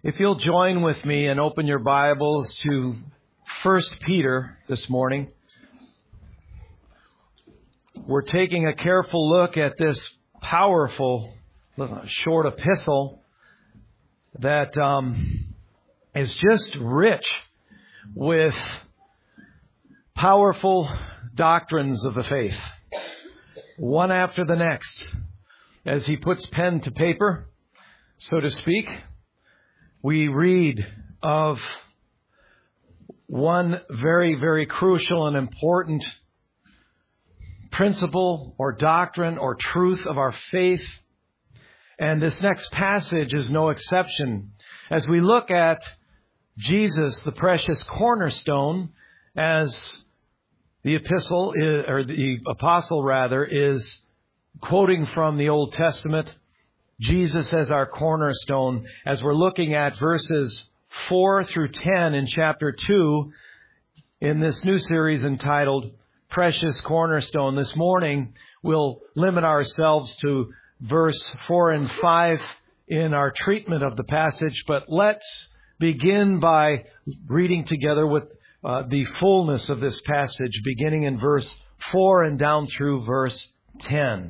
If you'll join with me and open your Bibles to 1 Peter this morning. We're taking a careful look at this powerful short epistle that is just rich with powerful doctrines of the faith, one after the next. As he puts pen to paper, so to speak, we read of one very, very crucial and important principle or doctrine or truth of our faith. And this next passage is no exception. As we look at Jesus, the precious cornerstone, as the apostle is quoting from the Old Testament, Jesus as our cornerstone, as we're looking at verses 4 through 10 in chapter 2 in this new series entitled Precious Cornerstone. This morning, we'll limit ourselves to verse 4 and 5 in our treatment of the passage, but let's begin by reading together with the fullness of this passage, beginning in verse 4 and down through verse 10.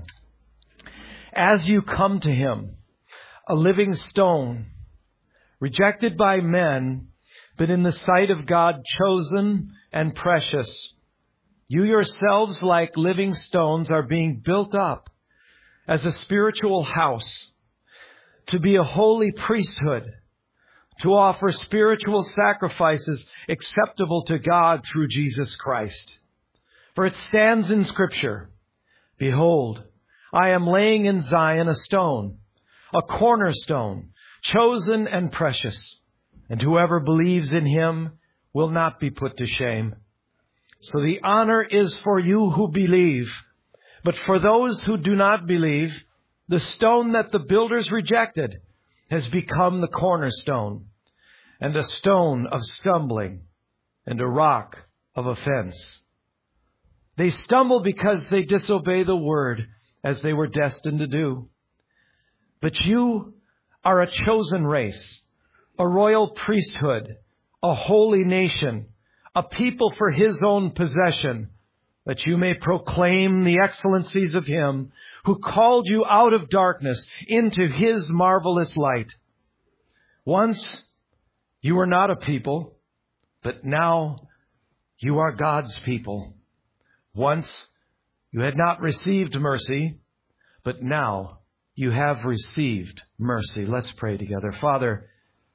As you come to him, a living stone, rejected by men, but in the sight of God chosen and precious, you yourselves, like living stones, are being built up as a spiritual house, to be a holy priesthood, to offer spiritual sacrifices acceptable to God through Jesus Christ. For it stands in Scripture, "Behold, I am laying in Zion a stone, a cornerstone, chosen and precious, and whoever believes in him will not be put to shame. So the honor is for you who believe. But for those who do not believe, the stone that the builders rejected has become the cornerstone, and a stone of stumbling, and a rock of offense. They stumble because they disobey the word, as they were destined to do. But you are a chosen race, a royal priesthood, a holy nation, a people for his own possession, that you may proclaim the excellencies of him who called you out of darkness into his marvelous light. Once you were not a people, but now you are God's people. Once you had not received mercy, but now you have received mercy." Let's pray together. Father,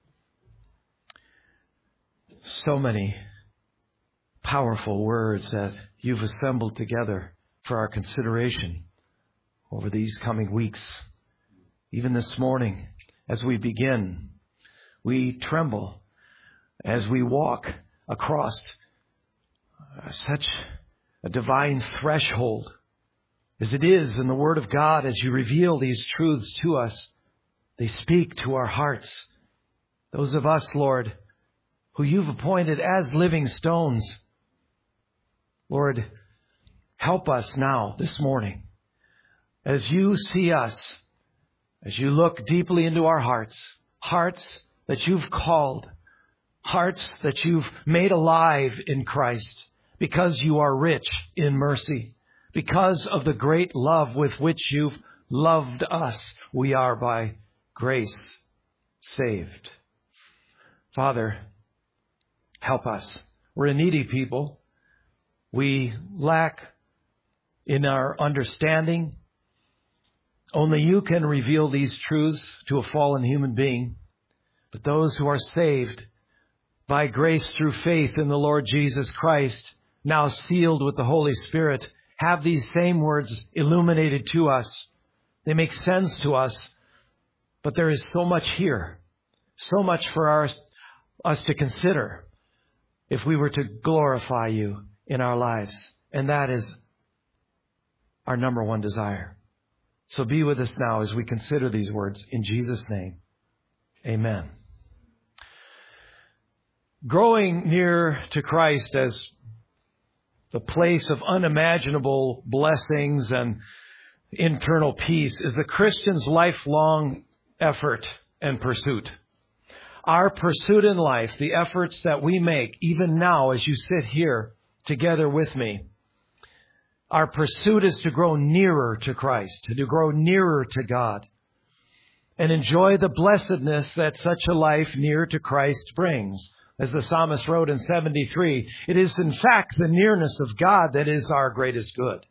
so many powerful words that you've assembled together for our consideration over these coming weeks. Even this morning, as we begin, we tremble as we walk across such a divine threshold as it is in the Word of God. As you reveal these truths to us, they speak to our hearts. Those of us, Lord, who you've appointed as living stones, Lord, help us now this morning as you see us, as you look deeply into our hearts, hearts that you've called, hearts that you've made alive in Christ, because you are rich in mercy. Because of the great love with which you've loved us, we are by grace saved. Father, help us. We're a needy people. We lack in our understanding. Only you can reveal these truths to a fallen human being. But those who are saved by grace through faith in the Lord Jesus Christ, now sealed with the Holy Spirit, have these same words illuminated to us. They make sense to us, but there is so much here, so much for us to consider if we were to glorify you in our lives. And that is our number one desire. So be with us now as we consider these words in Jesus' name. Amen. Growing near to Christ as the place of unimaginable blessings and internal peace is the Christian's lifelong effort and pursuit. our pursuit in life, the efforts that we make, even now as you sit here together with me, our pursuit is to grow nearer to Christ, to grow nearer to God, and enjoy the blessedness that such a life near to Christ brings. As the psalmist wrote in 73, it is in fact the nearness of God that is our greatest good.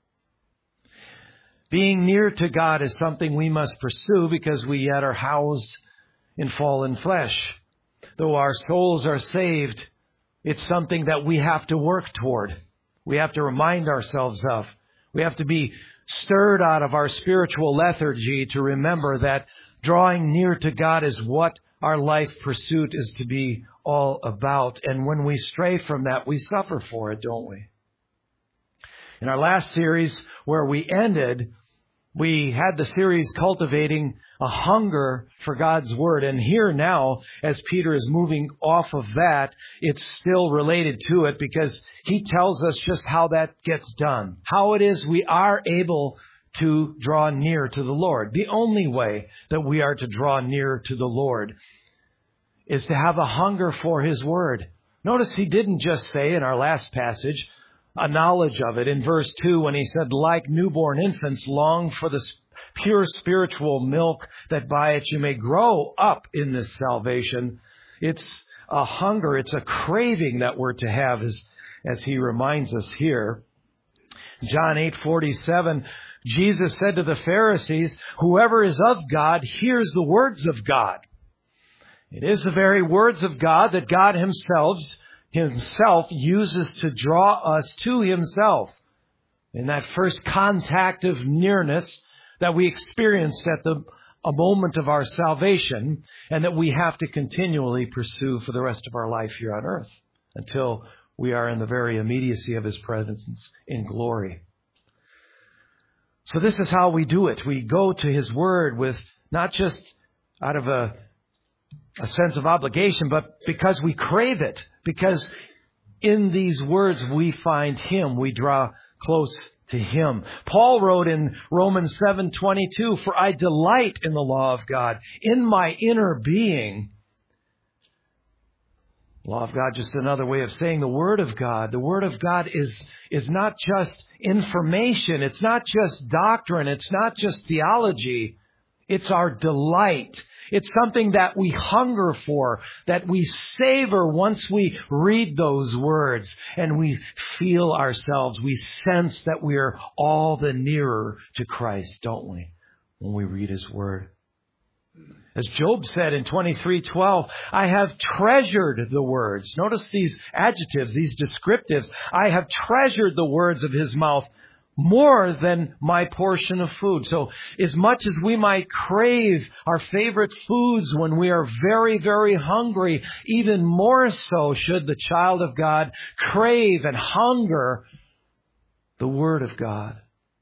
Being near to God is something we must pursue because we yet are housed in fallen flesh. Though our souls are saved, it's something that we have to work toward. We have to remind ourselves of. We have to be stirred out of our spiritual lethargy to remember that drawing near to God is what our life pursuit is to be all about. And when we stray from that, we suffer for it, don't we? In our last series, where we ended, we had the series Cultivating a Hunger for God's Word. And here now, as Peter is moving off of that, it's still related to it because he tells us just how that gets done. How it is we are able to draw near to the Lord. The only way that we are to draw near to the Lord is to have a hunger for His Word. Notice he didn't just say in our last passage, a knowledge of it. In verse 2, when he said, like newborn infants, long for the pure spiritual milk, that by it you may grow up in this salvation. It's a hunger, it's a craving that we're to have, as he reminds us here. John 8:47, Jesus said to the Pharisees, whoever is of God hears the words of God. It is the very words of God that God Himself uses to draw us to Himself. In that first contact of nearness that we experienced at a moment of our salvation, and that we have to continually pursue for the rest of our life here on earth until we are in the very immediacy of His presence in glory. So this is how we do it. We go to His Word with not just out of a sense of obligation, but because we crave it. Because in these words we find Him. We draw close to Him. Paul wrote in Romans 7:22, for I delight in the law of God, in my inner being. Law of God, just another way of saying the Word of God. The Word of God is not just information. It's not just doctrine. It's not just theology. It's our delight. It's something that we hunger for, that we savor once we read those words and we feel ourselves. We sense that we are all the nearer to Christ, don't we, when we read His Word? As Job said in 23:12, I have treasured the words. Notice these adjectives, these descriptives. I have treasured the words of His mouth more than my portion of food. So as much as we might crave our favorite foods when we are very, very hungry, even more so should the child of God crave and hunger the Word of God.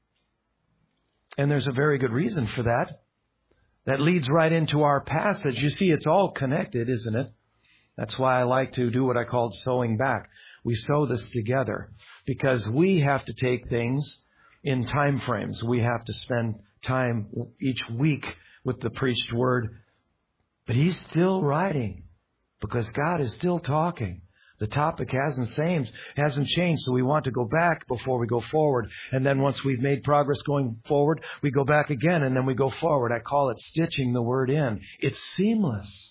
And there's a very good reason for that. That leads right into our passage. You see, it's all connected, isn't it? That's why I like to do what I call sewing back. We sew this together because we have to take things in time frames. We have to spend time each week with the preached word. But He's still writing because God is still talking. The topic hasn't changed, so we want to go back before we go forward. And then once we've made progress going forward, we go back again and then we go forward. I call it stitching the Word in. It's seamless.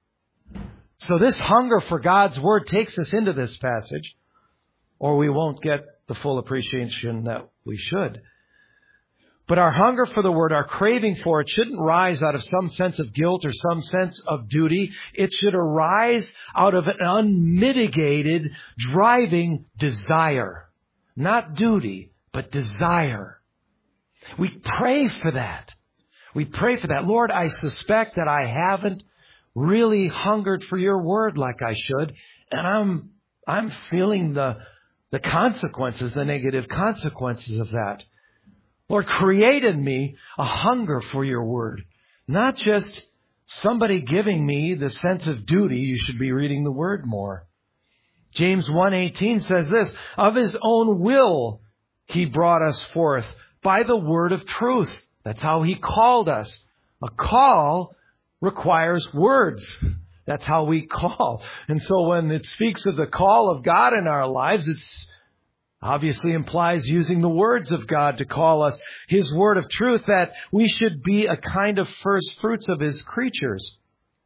So this hunger for God's Word takes us into this passage, or we won't get the full appreciation that we should. But our hunger for the Word, our craving for it, shouldn't rise out of some sense of guilt or some sense of duty. It should arise out of an unmitigated, driving desire. Not duty, but desire. We pray for that. We pray for that. Lord, I suspect that I haven't really hungered for Your Word like I should. And I'm feeling the consequences, the negative consequences of that. Lord, create in me a hunger for Your Word. Not just somebody giving me the sense of duty, you should be reading the Word more. James 1:18 says this, of His own will He brought us forth by the word of truth. That's how He called us. A call requires words. That's how we call. And so when it speaks of the call of God in our lives, it's obviously implies using the words of God to call us His word of truth, that we should be a kind of first fruits of His creatures.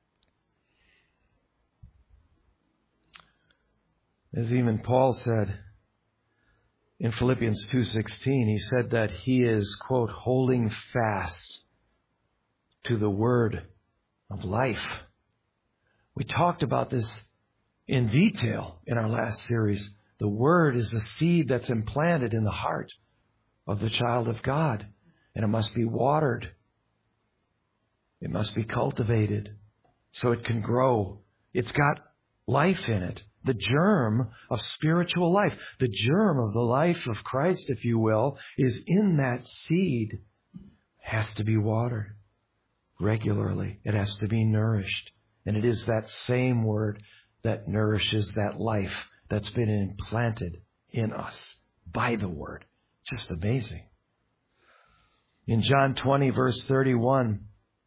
As even Paul said in Philippians 2:16, he said that he is, quote, holding fast to the word of life. We talked about this in detail in our last series. The word is a seed that's implanted in the heart of the child of God, and it must be watered. It must be cultivated so it can grow. It's got life in it. The germ of spiritual life, the germ of the life of Christ, if you will, is in that seed. It has to be watered regularly. It has to be nourished. And it is that same word that nourishes that life that's been implanted in us by the word. Just amazing. In John 20, verse 31,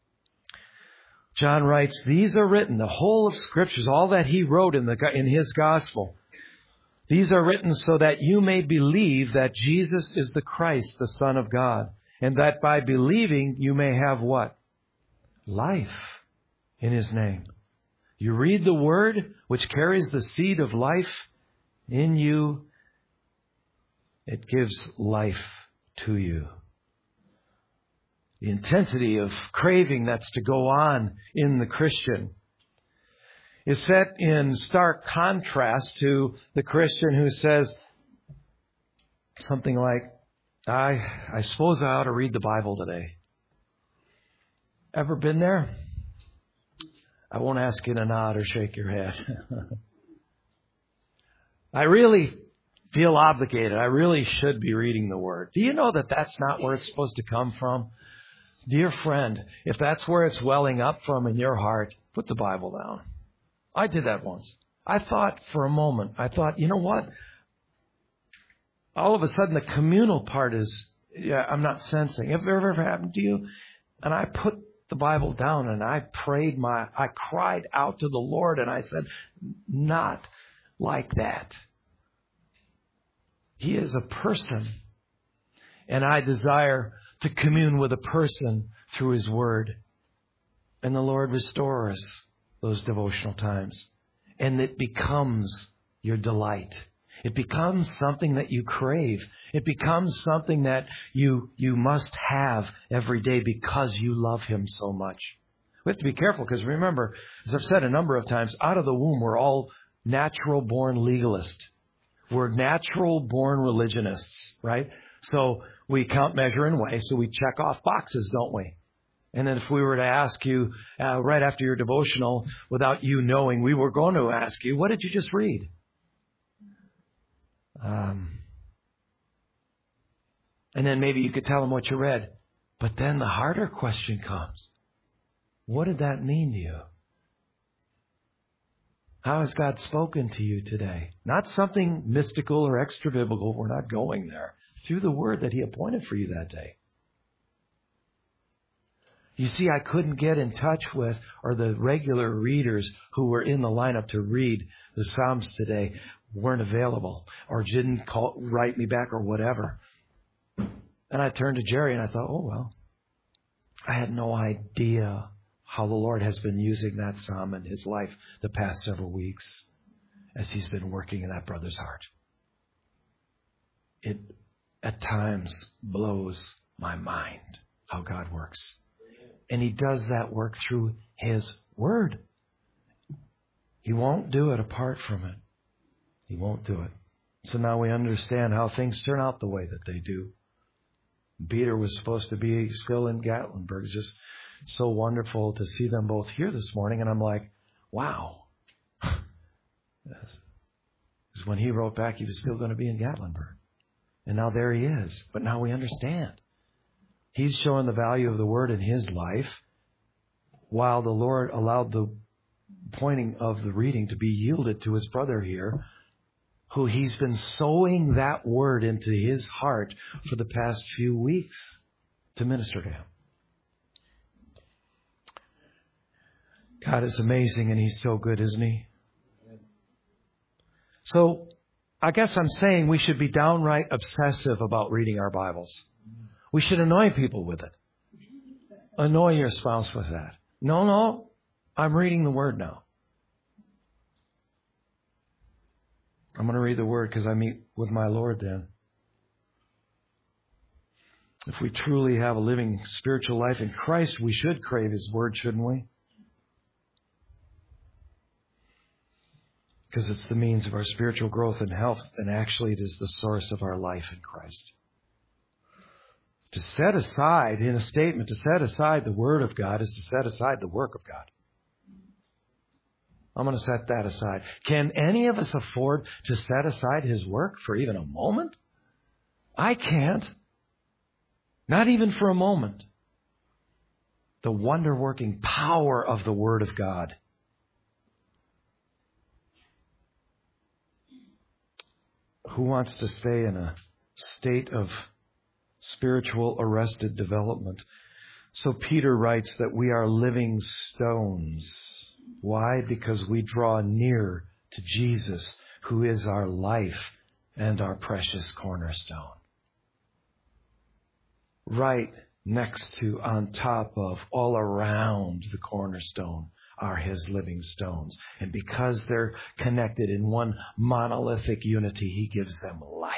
John writes, these are written, the whole of Scriptures, all that he wrote in his gospel. These are written so that you may believe that Jesus is the Christ, the Son of God, and that by believing you may have what? Life in His name. You read the word, which carries the seed of life in you. It gives life to you. The intensity of craving that's to go on in the Christian is set in stark contrast to the Christian who says something like, I suppose I ought to read the Bible today. Ever been there? I won't ask you to nod or shake your head. I really feel obligated. I really should be reading the Word. Do you know that that's not where it's supposed to come from? Dear friend, if that's where it's welling up from in your heart, put the Bible down. I did that once. I thought for a moment, you know what? All of a sudden the communal part is, I'm not sensing. Have it ever happened to you? And I put the Bible down and I cried out to the Lord and I said, not like that. He is a person. And I desire to commune with a person through His Word. And the Lord restores those devotional times. And it becomes your delight. It becomes something that you crave. It becomes something that you must have every day because you love Him so much. We have to be careful because remember, as I've said a number of times, out of the womb we're all natural-born legalists. We're natural-born religionists, right? So we count, measure, and weigh, so we check off boxes, don't we? And then if we were to ask you right after your devotional, without you knowing, we were going to ask you, what did you just read? And then maybe you could tell them what you read. But then the harder question comes. What did that mean to you? How has God spoken to you today? Not something mystical or extra-biblical. We're not going there. Through the word that He appointed for you that day. You see, I couldn't get in touch with, or the regular readers who were in the lineup to read the Psalms today weren't available or didn't write me back or whatever. And I turned to Jerry and I thought, oh, well, I had no idea how the Lord has been using that psalm in his life the past several weeks as He's been working in that brother's heart. It at times blows my mind how God works. And He does that work through His Word. He won't do it apart from it. He won't do it. So now we understand how things turn out the way that they do. Peter was supposed to be still in Gatlinburg. It's just so wonderful to see them both here this morning. And I'm like, wow. Because when he wrote back, he was still going to be in Gatlinburg. And now there he is. But now we understand. He's showing the value of the Word in his life while the Lord allowed the pointing of the reading to be yielded to his brother here, who He's been sowing that Word into his heart for the past few weeks to minister to him. God is amazing and He's so good, isn't He? So, I guess I'm saying we should be downright obsessive about reading our Bibles. We should annoy people with it. Annoy your spouse with that. No, I'm reading the Word now. I'm going to read the Word because I meet with my Lord then. If we truly have a living spiritual life in Christ, we should crave His Word, shouldn't we? Because it's the means of our spiritual growth and health, and actually it is the source of our life in Christ. To set aside, in a statement, to set aside the Word of God is to set aside the work of God. I'm going to set that aside. Can any of us afford to set aside His work for even a moment? I can't. Not even for a moment. The wonder-working power of the Word of God. Who wants to stay in a state of spiritual arrested development? So Peter writes that we are living stones. Why? Because we draw near to Jesus, who is our life and our precious cornerstone. Right next to, on top of, all around the cornerstone are His living stones. And because they're connected in one monolithic unity, He gives them life.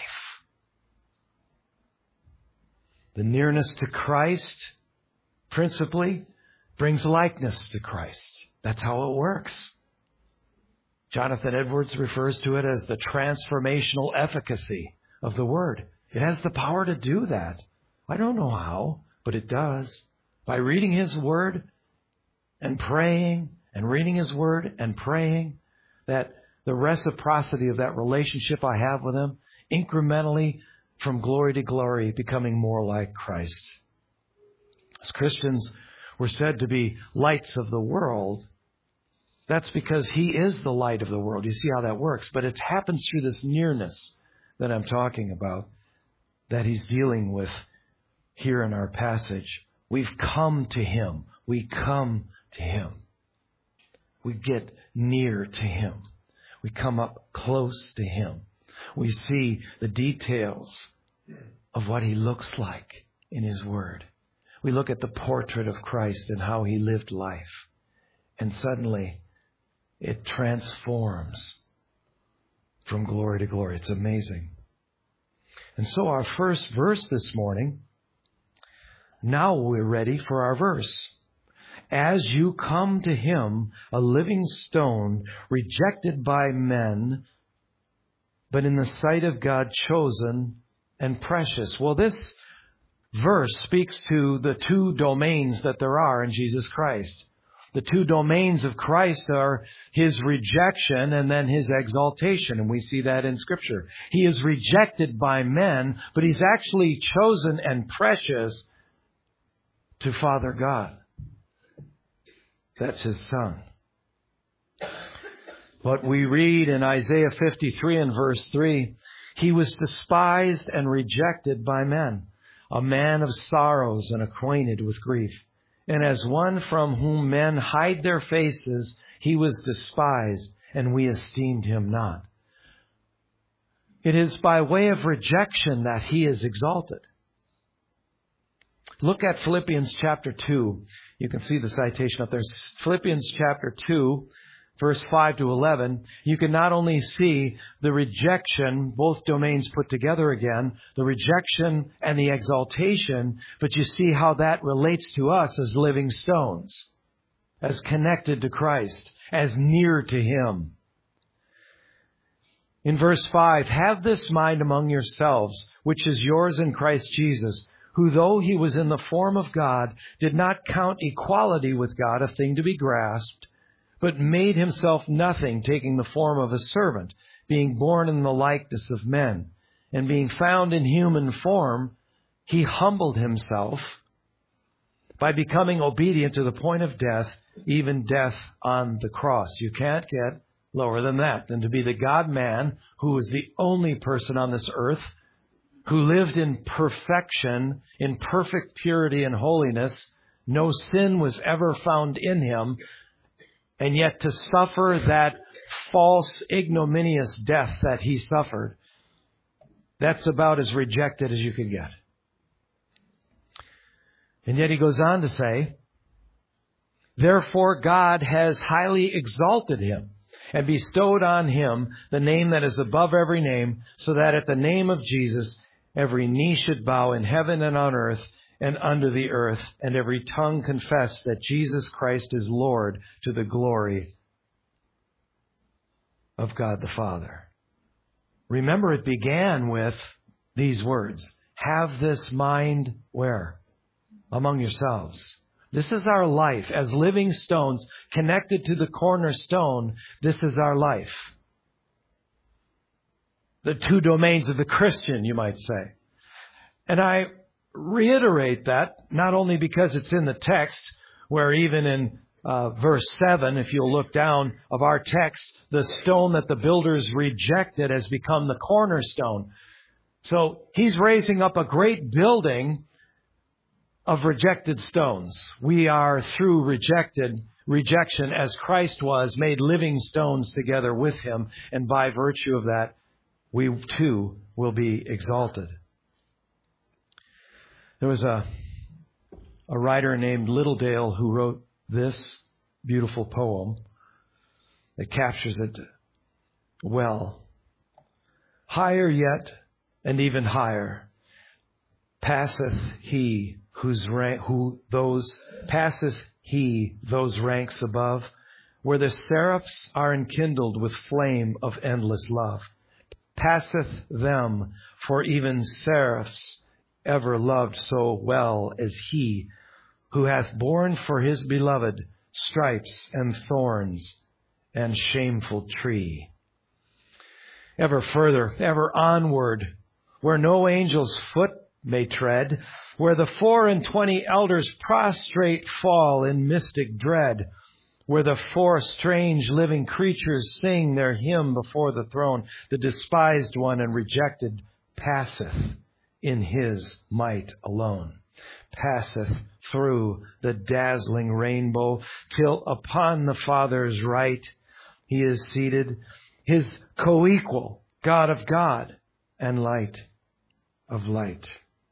The nearness to Christ, principally, brings likeness to Christ. That's how it works. Jonathan Edwards refers to it as the transformational efficacy of the Word. It has the power to do that. I don't know how, but it does. By reading His Word and praying and reading His Word and praying, that the reciprocity of that relationship I have with Him, incrementally from glory to glory, becoming more like Christ. As Christians, we're said to be lights of the world. That's because He is the light of the world. You see how that works. But it happens through this nearness that I'm talking about, that He's dealing with here in our passage. We've come to Him. We come to Him. We get near to Him. We come up close to Him. We see the details of what He looks like in His Word. We look at the portrait of Christ and how He lived life. And suddenly, it transforms from glory to glory. It's amazing. And so our first verse this morning, now we're ready for our verse. As you come to Him, a living stone, rejected by men, but in the sight of God chosen and precious. Well, this verse speaks to the two domains that there are in Jesus Christ. The two domains of Christ are His rejection and then His exaltation. And we see that in Scripture. He is rejected by men, but He's actually chosen and precious to Father God. That's His Son. But we read in Isaiah 53 and verse 3, He was despised and rejected by men, a man of sorrows and acquainted with grief. And as one from whom men hide their faces, He was despised, and we esteemed Him not. It is by way of rejection that He is exalted. Look at Philippians chapter 2. You can see the citation up there. Philippians chapter 2, verse 5 to 11. You can not only see the rejection, both domains put together again, the rejection and the exaltation, but you see how that relates to us as living stones, as connected to Christ, as near to Him. In verse 5, have this mind among yourselves, which is yours in Christ Jesus, who though He was in the form of God, did not count equality with God a thing to be grasped, but made Himself nothing, taking the form of a servant, being born in the likeness of men. And being found in human form, He humbled Himself by becoming obedient to the point of death, even death on the cross. You can't get lower than that, than to be the God-man who was the only person on this earth who lived in perfection, in perfect purity and holiness. No sin was ever found in Him. And yet to suffer that false, ignominious death that he suffered, that's about as rejected as you could get. And yet he goes on to say, therefore God has highly exalted him and bestowed on him the name that is above every name, so that at the name of Jesus every knee should bow in heaven and on earth and under the earth, and every tongue confess that Jesus Christ is Lord, to the glory of God the Father. Remember, it began with these words. Have this mind where? Among yourselves. This is our life as living stones connected to the cornerstone. This is our life. The two domains of the Christian, you might say. And I reiterate that not only because it's in the text, where even in verse 7, if you'll look down of our text, the stone that the builders rejected has become the cornerstone. So he's raising up a great building of rejected stones. We are through rejection, as Christ was, made living stones together with him. And by virtue of that, we too will be exalted. There was a writer named Littledale who wrote this beautiful poem that captures it well. Higher yet, and even higher, passeth he those ranks above, where the seraphs are enkindled with flame of endless love. Passeth them, for even seraphs ever loved so well as he, who hath borne for his beloved stripes and thorns and shameful tree. Ever further, ever onward, where no angel's foot may tread, where the 24 elders prostrate fall in mystic dread, where the 4 strange living creatures sing their hymn before the throne, the despised one and rejected passeth in his might alone, passeth through the dazzling rainbow, till upon the Father's right he is seated, his co-equal, God of God and light of light.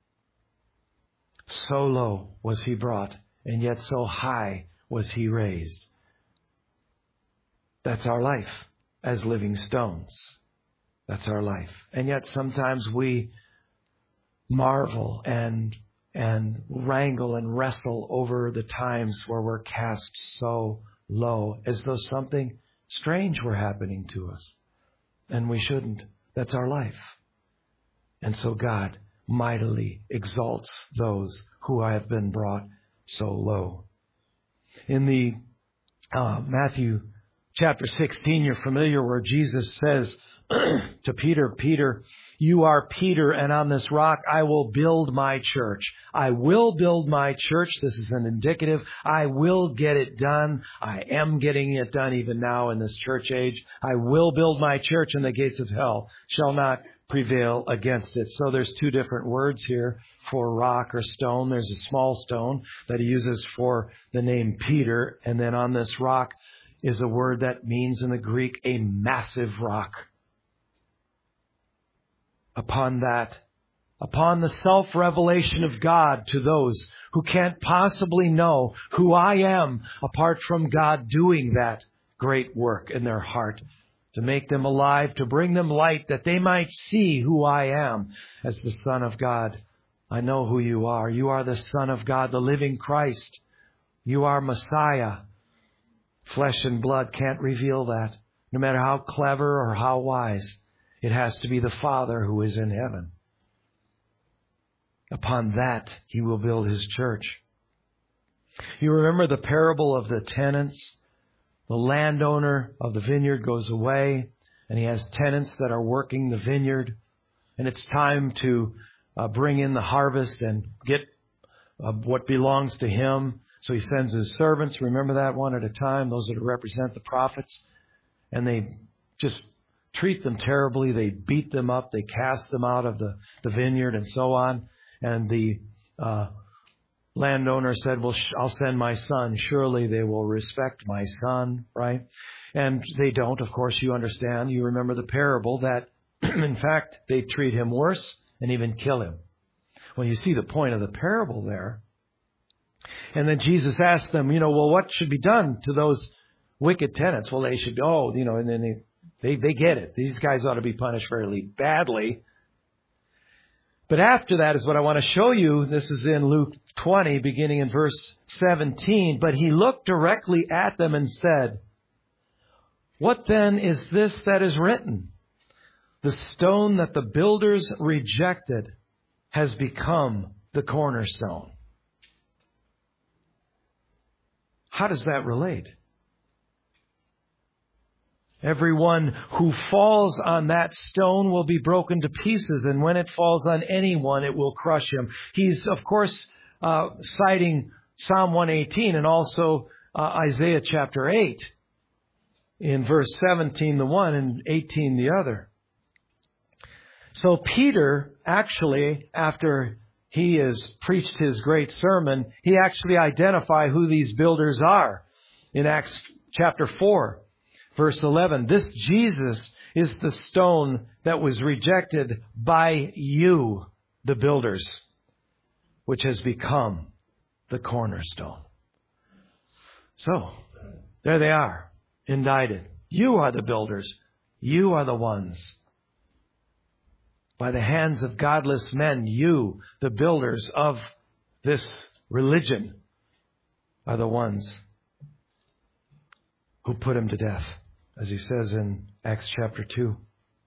So low was he brought, and yet so high was he raised. That's our life as living stones. That's our life. And yet sometimes we marvel and wrangle and wrestle over the times where we're cast so low, as though something strange were happening to us. And we shouldn't. That's our life. And so God mightily exalts those who have been brought so low. In the Matthew chapter 16, you're familiar, where Jesus says to Peter, Peter, you are Peter, and on this rock I will build my church. I will build my church. This is an indicative. I will get it done. I am getting it done even now in this church age. I will build my church, and the gates of hell shall not prevail against it. So there's 2 different words here for rock or stone. There's a small stone that he uses for the name Peter. And then on this rock is a word that means in the Greek a massive rock. Upon the self-revelation of God to those who can't possibly know who I am apart from God doing that great work in their heart, to make them alive, to bring them light, that they might see who I am as the Son of God. I know who you are. You are the Son of God, the living Christ. You are Messiah. Flesh and blood can't reveal that, no matter how clever or how wise. It has to be the Father who is in heaven. Upon that, he will build his church. You remember the parable of the tenants? The landowner of the vineyard goes away, and he has tenants that are working the vineyard. And it's time to bring in the harvest and get what belongs to him. So he sends his servants, remember that, one at a time, those that represent the prophets. And they just treat them terribly. They beat them up. They cast them out of the vineyard and so on. And the landowner said, well, I'll send my son. Surely they will respect my son, right? And they don't, of course, you understand. You remember the parable that, in fact, they treat him worse and even kill him. Well, you see the point of the parable there. And then Jesus asked them, well, what should be done to those wicked tenants? Well, they should, and then they get it. These guys ought to be punished fairly badly. But after that is what I want to show you. This is in Luke 20, beginning in verse 17. But he looked directly at them and said, what then is this that is written? The stone that the builders rejected has become the cornerstone. How does that relate? Everyone who falls on that stone will be broken to pieces, and when it falls on anyone, it will crush him. He's, of course, citing Psalm 118 and also Isaiah chapter 8 in verse 17 the one and 18 the other. So Peter, actually, after he has preached his great sermon, he actually identified who these builders are in Acts chapter 4. Verse 11, this Jesus is the stone that was rejected by you, the builders, which has become the cornerstone. So, there they are, indicted. You are the builders. You are the ones. By the hands of godless men, you, the builders of this religion, are the ones who put him to death, as he says in Acts chapter 2.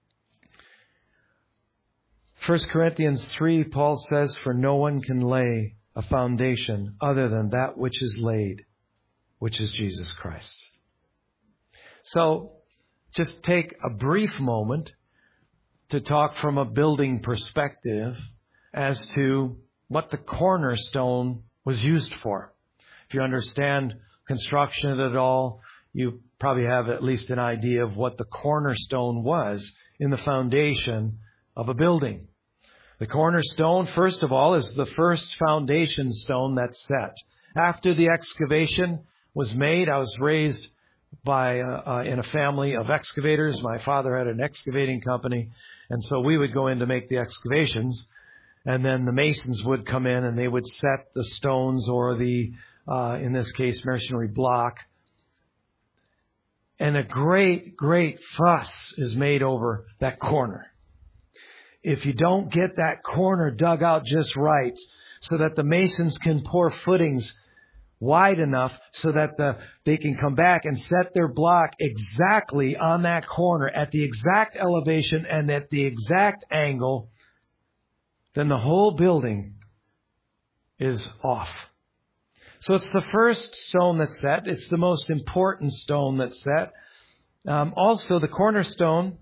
1 Corinthians 3, Paul says, for no one can lay a foundation other than that which is laid, which is Jesus Christ. So, just take a brief moment to talk from a building perspective as to what the cornerstone was used for. If you understand construction at all, you probably have at least an idea of what the cornerstone was in the foundation of a building. The cornerstone, first of all, is the first foundation stone that's set. After the excavation was made, I was raised in a family of excavators. My father had an excavating company, and so we would go in to make the excavations, and then the masons would come in and they would set the stones or the, in this case, masonry block. And a great, great fuss is made over that corner. If you don't get that corner dug out just right so that the masons can pour footings wide enough so that they can come back and set their block exactly on that corner at the exact elevation and at the exact angle, then the whole building is off. So it's the first stone that's set. It's the most important stone that's set. Also, the cornerstone,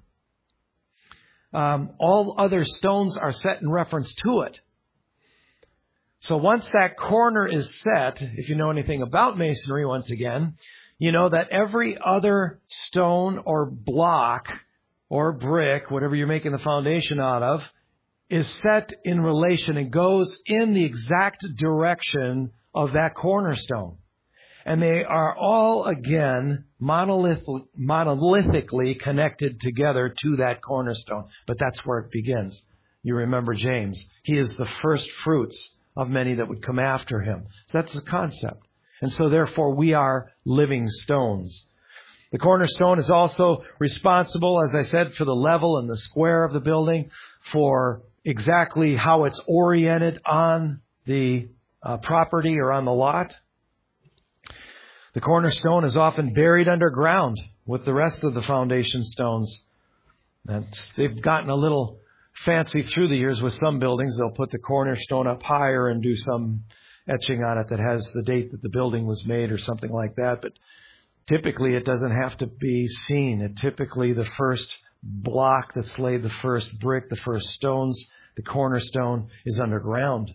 all other stones are set in reference to it. So once that corner is set, if you know anything about masonry, once again, you know that every other stone or block or brick, whatever you're making the foundation out of, is set in relation and goes in the exact direction of that cornerstone. And they are all, again, monolithically connected together to that cornerstone. But that's where it begins. You remember James. He is the first fruits of many that would come after him. So that's the concept. And so therefore we are living stones. The cornerstone is also responsible, as I said, for the level and the square of the building, for exactly how it's oriented on the property or on the lot. The cornerstone is often buried underground with the rest of the foundation stones. And they've gotten a little fancy through the years with some buildings. They'll put the cornerstone up higher and do some etching on it that has the date that the building was made or something like that. But typically it doesn't have to be seen. Typically the first block that's laid, the first brick, the first stones, the cornerstone is underground.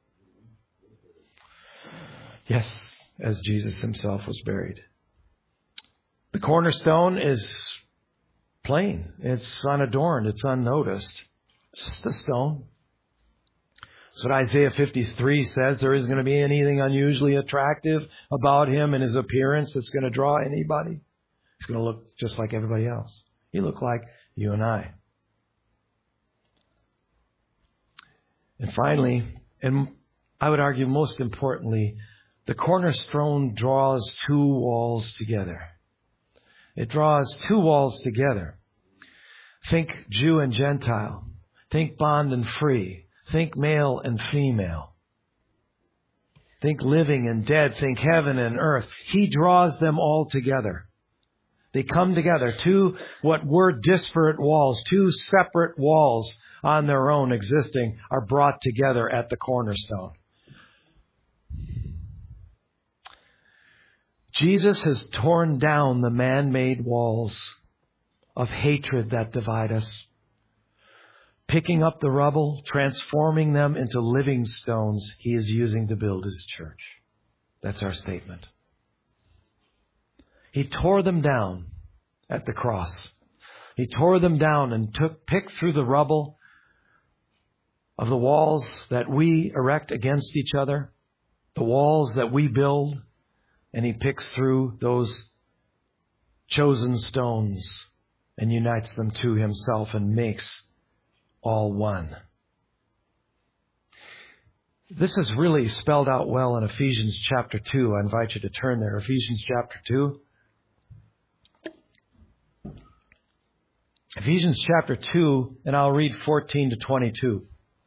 Yes, as Jesus himself was buried. The cornerstone is plain. It's unadorned. It's unnoticed. It's just a stone. That's what Isaiah 53 says. There isn't going to be anything unusually attractive about him and his appearance that's going to draw anybody. He's going to look just like everybody else. He looked like you and I. And finally, and I would argue most importantly, the cornerstone draws two walls together. It draws two walls together. Think Jew and Gentile. Think bond and free. Think male and female. Think living and dead. Think heaven and earth. He draws them all together. They come together. Two what were disparate walls, two separate walls on their own existing, are brought together at the cornerstone. Jesus has torn down the man-made walls of hatred that divide us, picking up the rubble, transforming them into living stones He is using to build His church. That's our statement. He tore them down at the cross. He tore them down and picked through the rubble of the walls that we erect against each other, the walls that we build, and He picks through those chosen stones and unites them to Himself and makes all one. This is really spelled out well in Ephesians chapter 2. I invite you to turn there. Ephesians chapter 2. Ephesians chapter 2, and I'll read 14 to 22.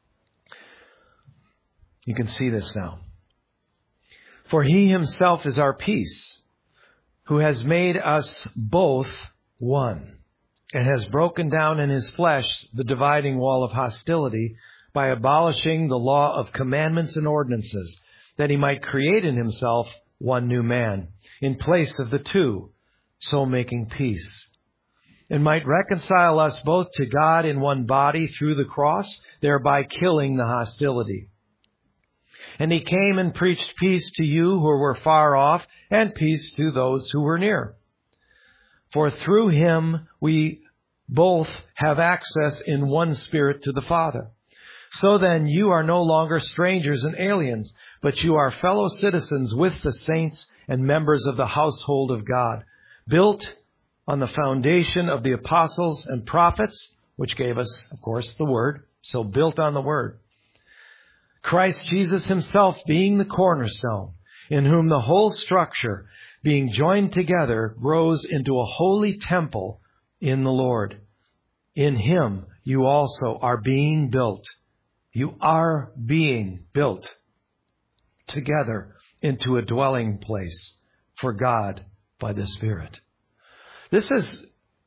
You can see this now. For He Himself is our peace, who has made us both one, and has broken down in His flesh the dividing wall of hostility by abolishing the law of commandments and ordinances, that He might create in Himself one new man in place of the two, so making peace, and might reconcile us both to God in one body through the cross, thereby killing the hostility. And He came and preached peace to you who were far off, and peace to those who were near. For through Him we both have access in one Spirit to the Father. So then you are no longer strangers and aliens, but you are fellow citizens with the saints and members of the household of God, built on the foundation of the apostles and prophets, which gave us, of course, the Word, so built on the Word. Christ Jesus Himself being the cornerstone, in whom the whole structure, being joined together, grows into a holy temple in the Lord. In Him you also are being built. You are being built together into a dwelling place for God by the Spirit. This is,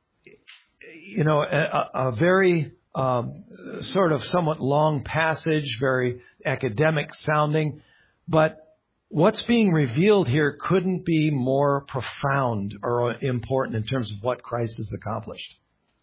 a very sort of somewhat long passage, very academic sounding, but what's being revealed here couldn't be more profound or important in terms of what Christ has accomplished.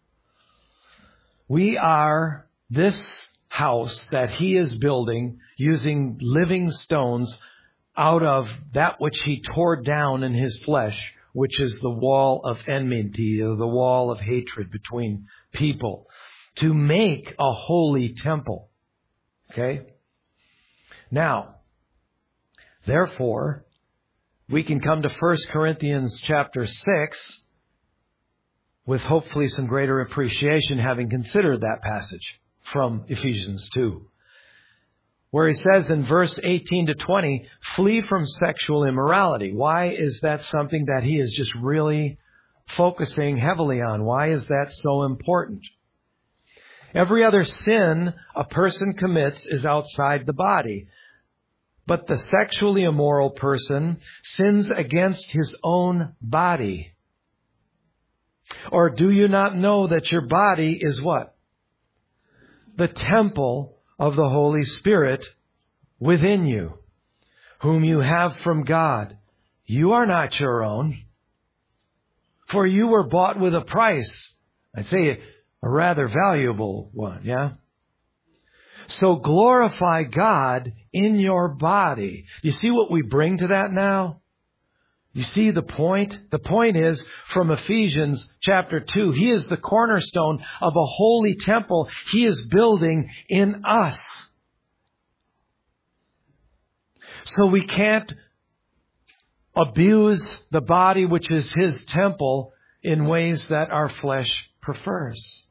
We are this house that He is building using living stones out of that which He tore down in His flesh, which is the wall of enmity, or the wall of hatred between people, to make a holy temple. Okay? Now, therefore, we can come to 1 Corinthians chapter 6 with hopefully some greater appreciation, having considered that passage from Ephesians 2. Where he says in verse 18 to 20, flee from sexual immorality. Why is that something that he is just really focusing heavily on? Why is that so important? Every other sin a person commits is outside the body. But the sexually immoral person sins against his own body. Or do you not know that your body is what? The temple of the Holy Spirit within you, whom you have from God. You are not your own, for you were bought with a price. I'd say a rather valuable one, yeah? So glorify God in your body. You see what we bring to that now? You see the point? The point is, from Ephesians chapter 2, He is the cornerstone of a holy temple He is building in us. So we can't abuse the body, which is His temple, in ways that our flesh prefers.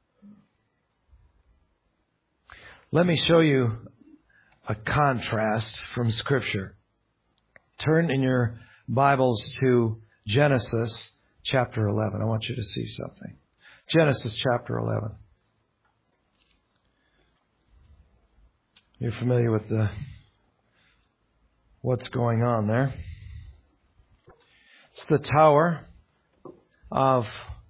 Let me show you a contrast from Scripture. Turn in your Bibles to Genesis chapter 11. I want you to see something. Genesis chapter 11. You're familiar with what's going on there. It's the Tower of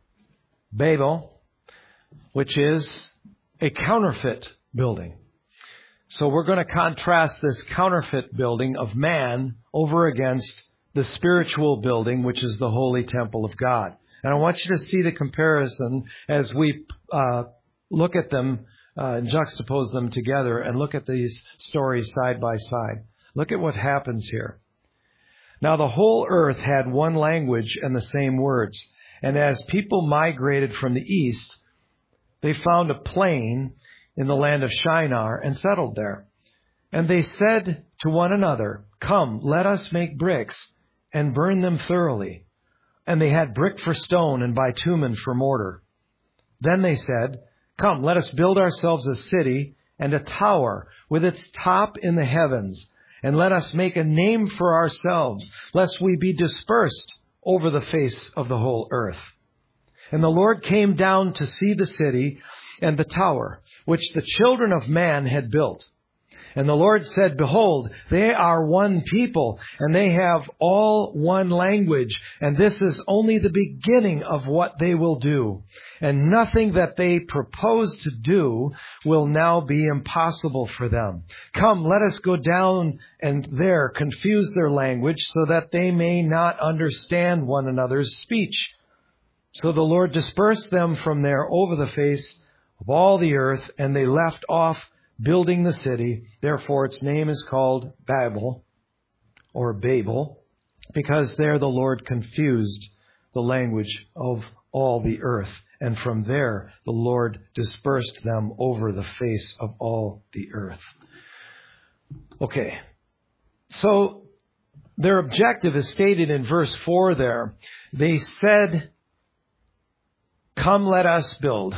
Babel, which is a counterfeit building. So we're going to contrast this counterfeit building of man over against the spiritual building, which is the holy temple of God. And I want you to see the comparison as we look at them and juxtapose them together and look at these stories side by side. Look at what happens here. Now the whole earth had one language and the same words. And as people migrated from the east, they found a plain in the land of Shinar and settled there. And they said to one another, "Come, let us make bricks and burn them thoroughly." And they had brick for stone and bitumen for mortar. Then they said, "Come, let us build ourselves a city and a tower with its top in the heavens. And let us make a name for ourselves, lest we be dispersed over the face of the whole earth." And the Lord came down to see the city and the tower, which the children of man had built. And the Lord said, "Behold, they are one people, and they have all one language, and this is only the beginning of what they will do. And nothing that they propose to do will now be impossible for them. Come, let us go down and there confuse their language, so that they may not understand one another's speech." So the Lord dispersed them from there over the face of all the earth, and they left off building the city. Therefore its name is called Babel, or Babel, because there the Lord confused the language of all the earth. And from there the Lord dispersed them over the face of all the earth. Okay, so their objective is stated in verse 4 there. They said, "Come, let us build."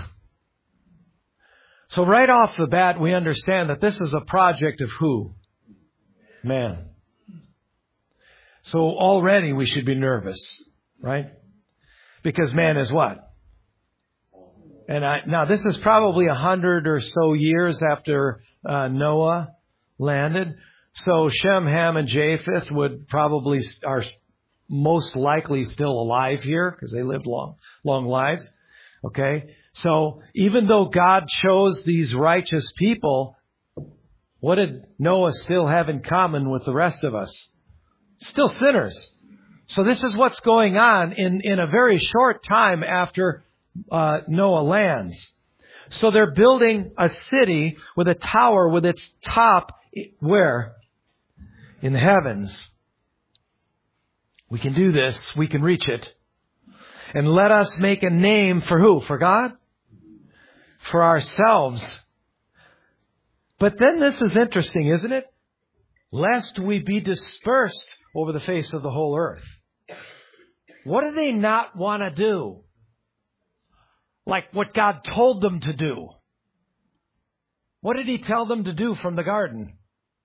So right off the bat, we understand that this is a project of who? Man. So already we should be nervous, right? Because man is what? And now this is probably 100 or so years after Noah landed. So Shem, Ham, and Japheth are most likely still alive here because they lived long lives. Okay? So even though God chose these righteous people, what did Noah still have in common with the rest of us? Still sinners. So this is what's going on in a very short time after Noah lands. So they're building a city with a tower with its top where? In the heavens. We can do this. We can reach it. And let us make a name for who? For God? For ourselves. But then this is interesting, isn't it? Lest we be dispersed over the face of the whole earth. What do they not want to do? Like what God told them to do. What did He tell them to do from the garden?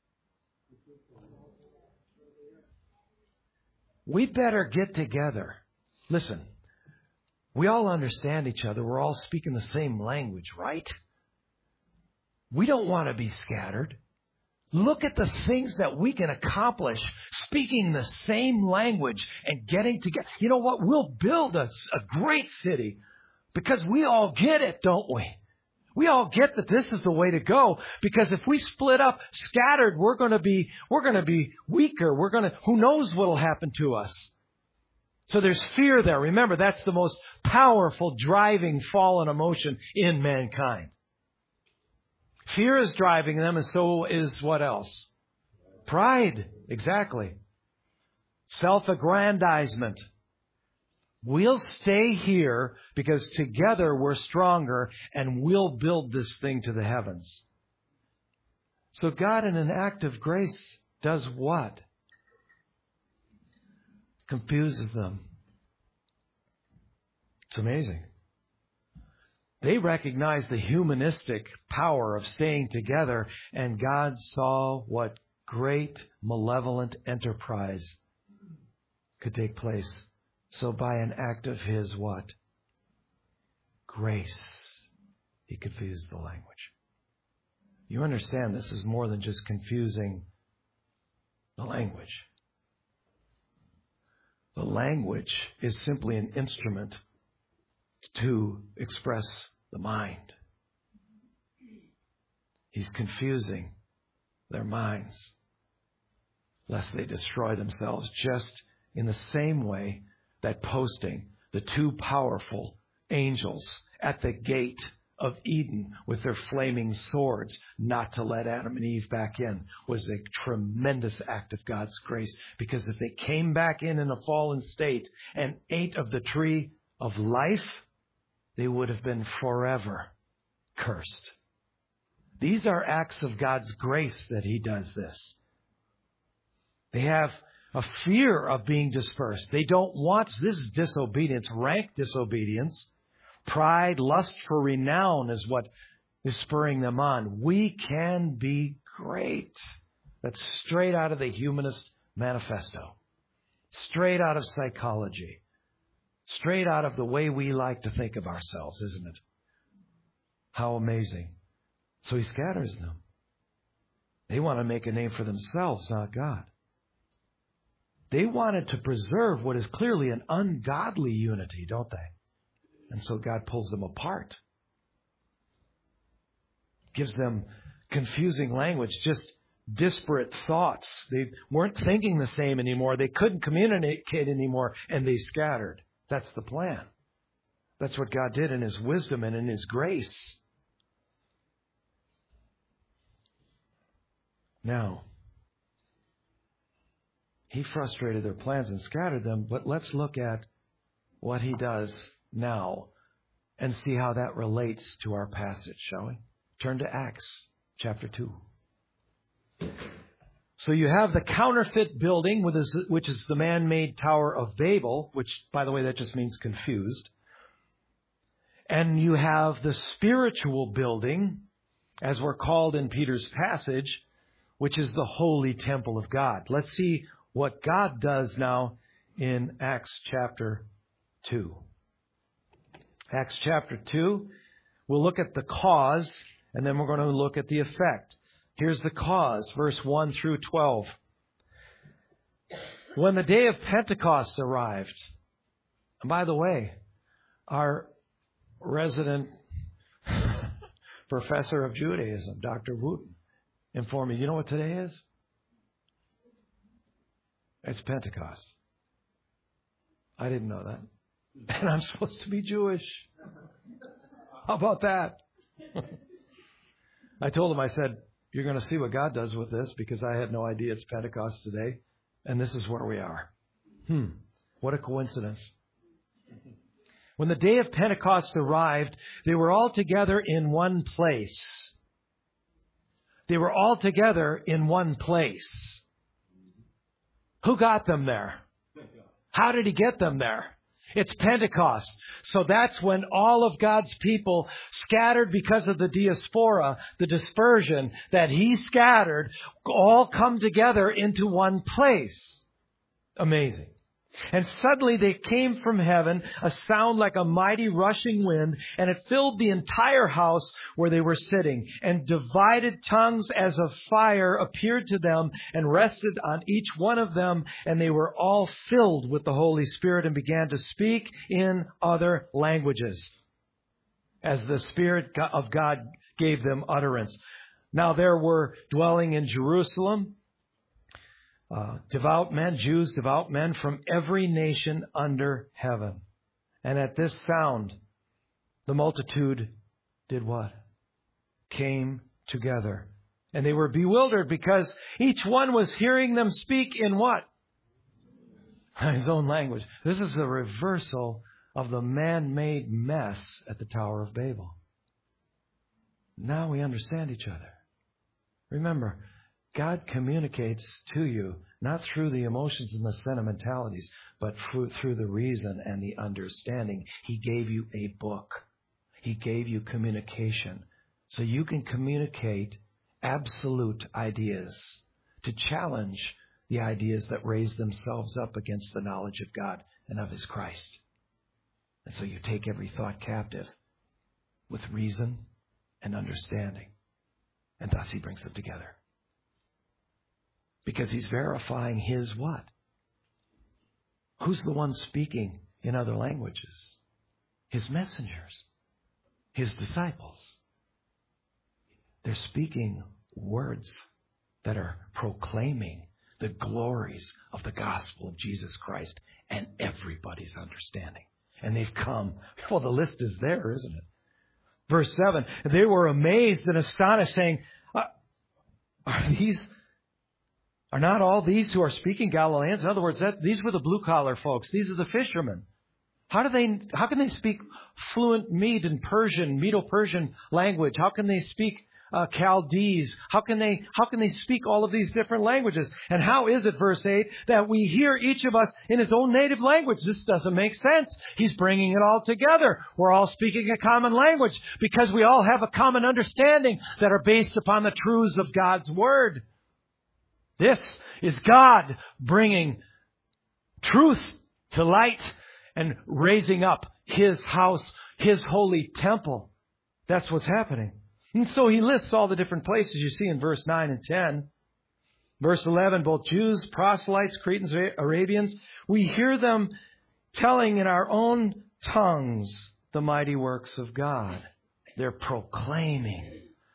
We better get together. Listen. We all understand each other. We're all speaking the same language, right? We don't want to be scattered. Look at the things that we can accomplish speaking the same language and getting together. You know what? We'll build a great city because we all get it, don't we? We all get that this is the way to go, because if we split up, scattered, we're going to be weaker. Who knows what will happen to us? So there's fear there. Remember, that's the most powerful driving fallen emotion in mankind. Fear is driving them, and so is what else? Pride. Exactly. Self-aggrandizement. We'll stay here because together we're stronger, and we'll build this thing to the heavens. So God, in an act of grace, does what? Confuses them. It's amazing. They recognized the humanistic power of staying together, and God saw what great malevolent enterprise could take place. So by an act of His what? Grace, He confused the language. You understand this is more than just confusing the language. The language is simply an instrument to express the mind. He's confusing their minds, lest they destroy themselves, just in the same way that posting the two powerful angels at the gate of Eden with their flaming swords not to let Adam and Eve back in was a tremendous act of God's grace. Because if they came back in a fallen state and ate of the tree of life, they would have been forever cursed. These are acts of God's grace that He does this. They have a fear of being dispersed. They don't want, this is disobedience, rank disobedience. Pride, lust for renown is what is spurring them on. We can be great. That's straight out of the Humanist Manifesto. Straight out of psychology. Straight out of the way we like to think of ourselves, isn't it? How amazing. So He scatters them. They want to make a name for themselves, not God. They wanted to preserve what is clearly an ungodly unity, don't they? And so God pulls them apart. Gives them confusing language, just disparate thoughts. They weren't thinking the same anymore. They couldn't communicate anymore, and they scattered. That's the plan. That's what God did in His wisdom and in His grace. Now, He frustrated their plans and scattered them, but let's look at what He does now and see how that relates to our passage, shall we? Turn to Acts chapter 2. So you have the counterfeit building, which is the man-made Tower of Babel, which, by the way, that just means confused. And you have the spiritual building, as we're called in Peter's passage, which is the holy temple of God. Let's see what God does now in Acts chapter 2. Acts chapter 2, we'll look at the cause, and then we're going to look at the effect. Here's the cause, verse 1 through 12. When the day of Pentecost arrived, and by the way, our resident professor of Judaism, Dr. Wooten, informed me, you know what today is? It's Pentecost. I didn't know that. And I'm supposed to be Jewish. How about that? I told him, I said, you're going to see what God does with this, because I had no idea it's Pentecost today. And this is where we are. What a coincidence. When the day of Pentecost arrived, they were all together in one place. They were all together in one place. Who got them there? How did He get them there? It's Pentecost. So that's when all of God's people scattered because of the diaspora, the dispersion that He scattered, all come together into one place. Amazing. And suddenly there came from heaven a sound like a mighty rushing wind, and it filled the entire house where they were sitting. And divided tongues as of fire appeared to them and rested on each one of them. And they were all filled with the Holy Spirit and began to speak in other languages, as the Spirit of God gave them utterance. Now there were dwelling in Jerusalem devout men, Jews, devout men from every nation under heaven. And at this sound, the multitude did what? Came together. And they were bewildered because each one was hearing them speak in what? His own language. This is a reversal of the man-made mess at the Tower of Babel. Now we understand each other. Remember, God communicates to you, not through the emotions and the sentimentalities, but through the reason and the understanding. He gave you a book. He gave you communication. So you can communicate absolute ideas to challenge the ideas that raise themselves up against the knowledge of God and of His Christ. And so you take every thought captive with reason and understanding. And thus He brings them together. Because He's verifying His what? Who's the one speaking in other languages? His messengers. His disciples. They're speaking words that are proclaiming the glories of the gospel of Jesus Christ and everybody's understanding. And they've come. Well, the list is there, isn't it? Verse 7, they were amazed and astonished, saying, Are not all these who are speaking Galileans? In other words, these were the blue-collar folks. These are the fishermen. How can they speak fluent Medo-Persian language? How can they speak Chaldees? How can they speak all of these different languages? And how is it, verse 8, that we hear each of us in his own native language? This doesn't make sense. He's bringing it all together. We're all speaking a common language because we all have a common understanding that are based upon the truths of God's Word. This is God bringing truth to light and raising up His house, His holy temple. That's what's happening. And so He lists all the different places you see in verse 9 and 10. Verse 11, both Jews, proselytes, Cretans, Arabians, we hear them telling in our own tongues the mighty works of God. They're proclaiming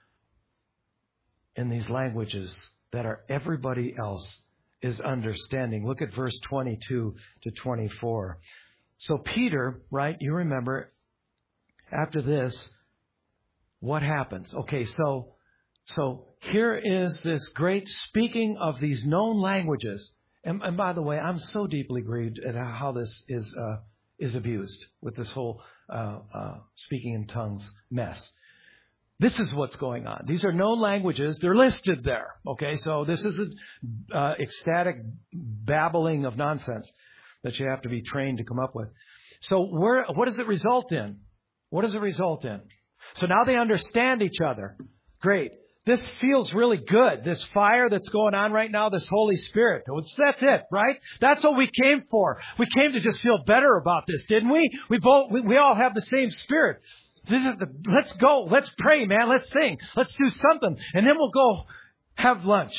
in these languages that everybody else is understanding. Look at verse 22 to 24. So Peter, right, you remember, after this, what happens? Okay, so here is this great speaking of these known languages. And by the way, I'm so deeply grieved at how this is abused with this whole speaking in tongues mess. This is what's going on. These are known languages. They're listed there. Okay, so this isn't ecstatic babbling of nonsense that you have to be trained to come up with. So what does it result in? What does it result in? So now they understand each other. Great. This feels really good. This fire that's going on right now, this Holy Spirit. That's it, right? That's what we came for. We came to just feel better about this, didn't we? We all have the same spirit. Let's go. Let's pray, man. Let's sing. Let's do something. And then we'll go have lunch.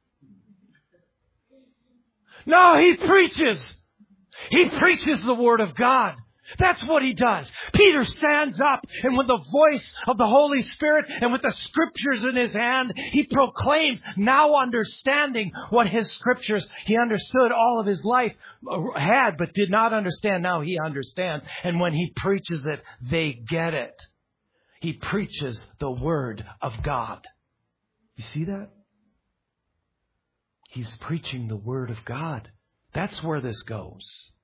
No, He preaches. He preaches the Word of God. That's what He does. Peter stands up, and with the voice of the Holy Spirit and with the Scriptures in his hand, he proclaims, now understanding what his Scriptures he understood all of his life had, but did not understand. Now he understands. And when he preaches it, they get it. He preaches the Word of God. You see that? He's preaching the Word of God. That's where this goes.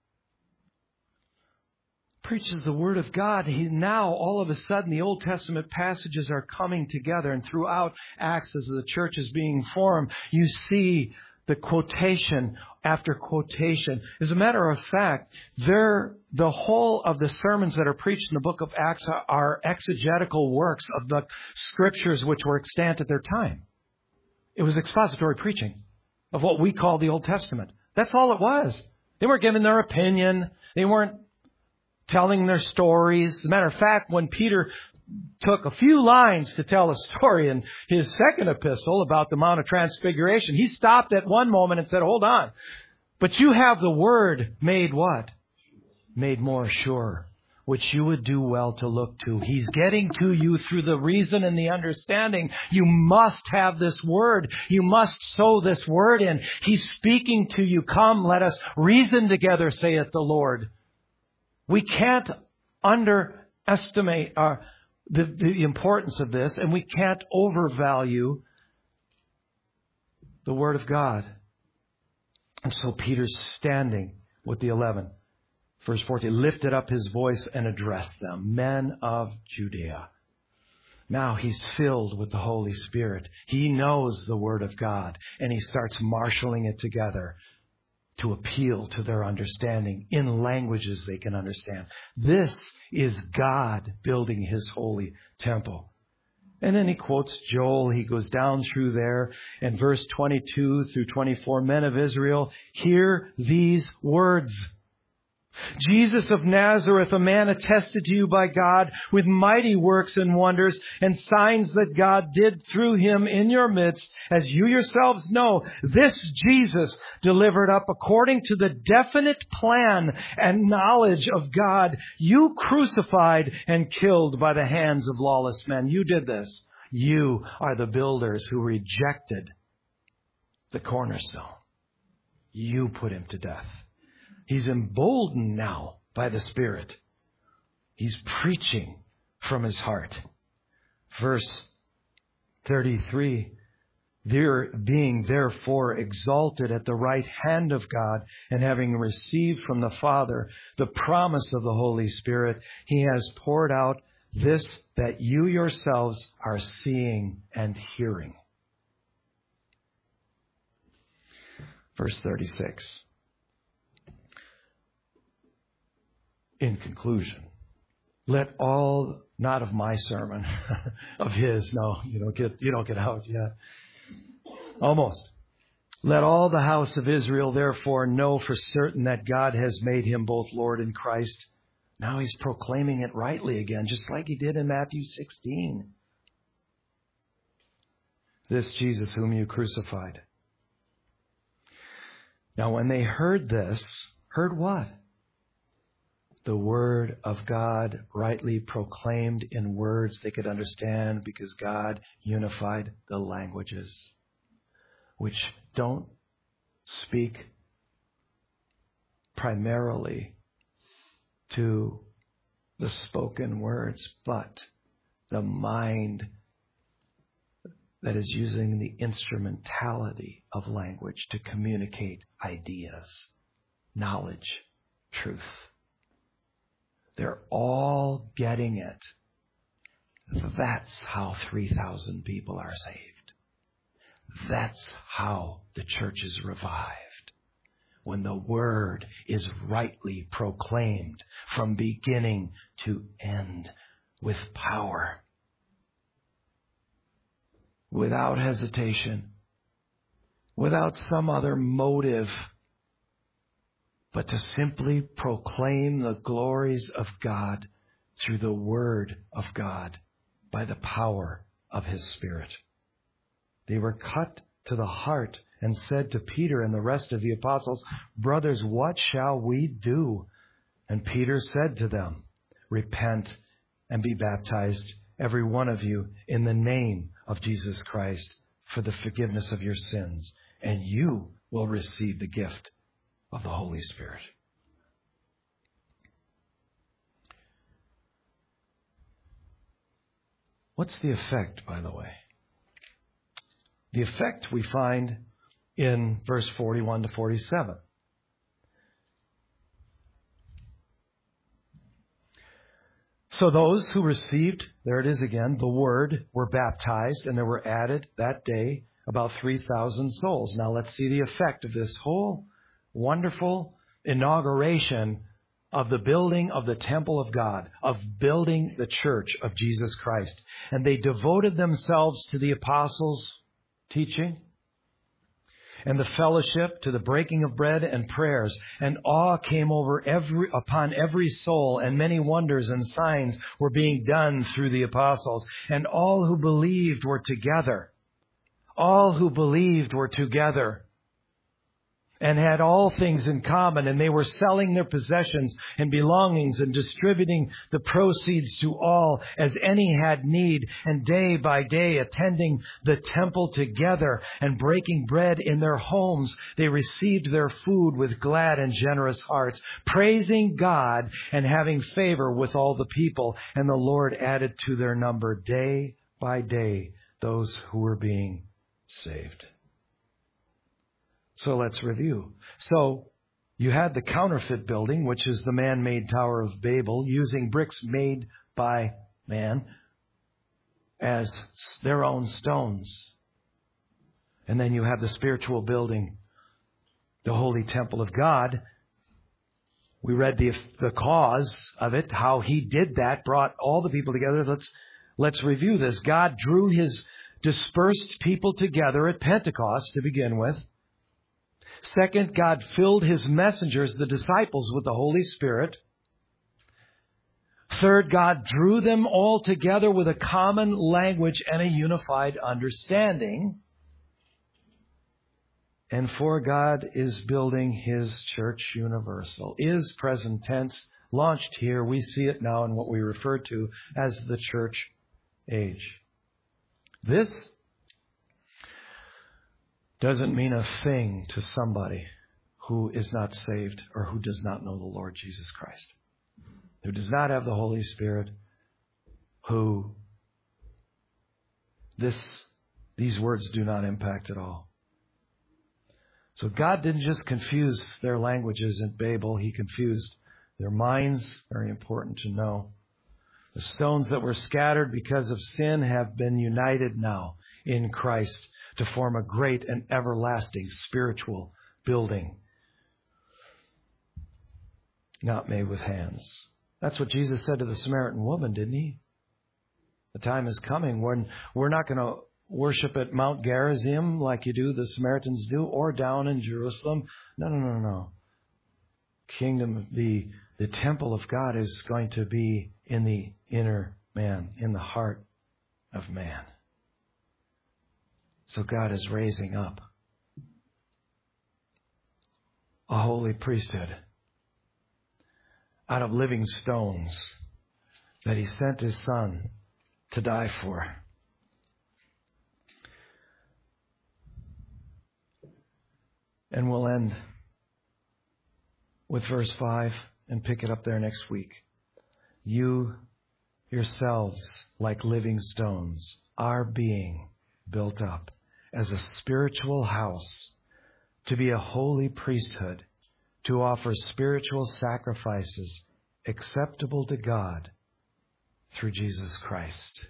Preaches the Word of God. Now, all of a sudden, the Old Testament passages are coming together. And throughout Acts, as the church is being formed, you see the quotation after quotation. As a matter of fact, the whole of the sermons that are preached in the book of Acts are exegetical works of the Scriptures which were extant at their time. It was expository preaching of what we call the Old Testament. That's all it was. They weren't giving their opinion. They weren't telling their stories. As a matter of fact, when Peter took a few lines to tell a story in his second epistle about the Mount of Transfiguration, he stopped at one moment and said, hold on. But you have the Word made what? Made more sure, which you would do well to look to. He's getting to you through the reason and the understanding. You must have this Word. You must sow this Word in. He's speaking to you. Come, let us reason together, saith the Lord. We can't underestimate the importance of this, and we can't overvalue the Word of God. And so Peter's standing with the 11. Verse 14, lifted up his voice and addressed them. Men of Judea. Now he's filled with the Holy Spirit. He knows the Word of God, and he starts marshaling it together to appeal to their understanding in languages they can understand. This is God building his holy temple. And then he quotes Joel. He goes down through there, and verse 22 through 24, men of Israel, hear these words. Jesus of Nazareth, a man attested to you by God with mighty works and wonders and signs that God did through him in your midst, as you yourselves know, this Jesus delivered up according to the definite plan and knowledge of God, you crucified and killed by the hands of lawless men. You did this. You are the builders who rejected the cornerstone. You put him to death. He's emboldened now by the Spirit. He's preaching from his heart. Verse 33, being therefore exalted at the right hand of God, and having received from the Father the promise of the Holy Spirit, he has poured out this that you yourselves are seeing and hearing. Verse 36. In conclusion, let all, not of my sermon, of his, no, you don't get out yet. Almost. Let all the house of Israel therefore know for certain that God has made him both Lord and Christ. Now he's proclaiming it rightly again, just like he did in Matthew 16. This Jesus whom you crucified. Now when they heard this, heard what? The word of God rightly proclaimed in words they could understand, because God unified the languages, which don't speak primarily to the spoken words, but the mind that is using the instrumentality of language to communicate ideas, knowledge, truth. They're all getting it. That's how 3,000 people are saved. That's how the church is revived. When the word is rightly proclaimed from beginning to end with power, without hesitation, without some other motive, but to simply proclaim the glories of God through the Word of God by the power of His Spirit. They were cut to the heart and said to Peter and the rest of the apostles, brothers, what shall we do? And Peter said to them, repent and be baptized, every one of you, in the name of Jesus Christ for the forgiveness of your sins, and you will receive the gift of the Holy Spirit. What's the effect, by the way? The effect we find in verse 41 to 47. So those who received, there it is again, the word, were baptized, and there were added that day about 3,000 souls. Now let's see the effect of this whole wonderful inauguration of the building of the temple of God, of building the church of Jesus Christ. And they devoted themselves to the apostles' teaching and the fellowship, to the breaking of bread and prayers. And awe came upon every soul, and many wonders and signs were being done through the apostles. And all who believed were together. All who believed were together and had all things in common, and they were selling their possessions and belongings and distributing the proceeds to all as any had need, and day by day attending the temple together and breaking bread in their homes, they received their food with glad and generous hearts, praising God and having favor with all the people. And the Lord added to their number day by day those who were being saved. So let's review. So you had the counterfeit building, which is the man-made Tower of Babel, using bricks made by man. as their own stones. And then you have the spiritual building, the holy temple of God. We read the cause of it, how He did that, brought all the people together. Let's review this. God drew His dispersed people together at Pentecost to begin with. Second, God filled His messengers, the disciples, with the Holy Spirit. Third, God drew them all together with a common language and a unified understanding. And four, God is building His church universal. Is present tense, launched here. We see it now in what we refer to as the church age. This doesn't mean a thing to somebody who is not saved or who does not know the Lord Jesus Christ, who does not have the Holy Spirit, who these words do not impact at all. So God didn't just confuse their languages in Babel. He confused their minds. Very important to know. The stones that were scattered because of sin have been united now in Christ to form a great and everlasting spiritual building, not made with hands. That's what Jesus said to the Samaritan woman, didn't He? The time is coming when we're not going to worship at Mount Gerizim like you do, the Samaritans do, or down in Jerusalem. No. Kingdom, the temple of God is going to be in the inner man, in the heart of man. So God is raising up a holy priesthood out of living stones that He sent His Son to die for. And we'll end with verse 5 and pick it up there next week. You yourselves, like living stones, are being built up as a spiritual house to be a holy priesthood, to offer spiritual sacrifices acceptable to God through Jesus Christ.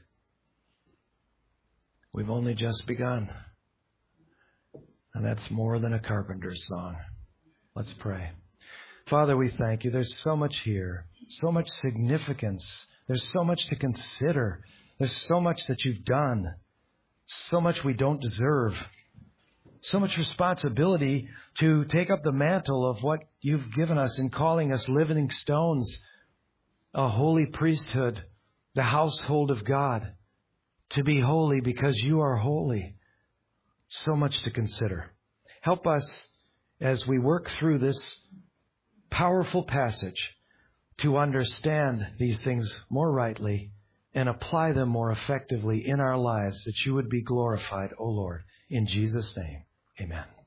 We've only just begun. And that's more than a carpenter's song. Let's pray. Father, we thank You. There's so much here, so much significance. There's so much to consider. There's so much that You've done, so much we don't deserve, so much responsibility to take up the mantle of what You've given us in calling us living stones, a holy priesthood, the household of God, to be holy because You are holy. So much to consider. Help us as we work through this powerful passage to understand these things more rightly and apply them more effectively in our lives, that You would be glorified, O Lord. In Jesus' name, amen.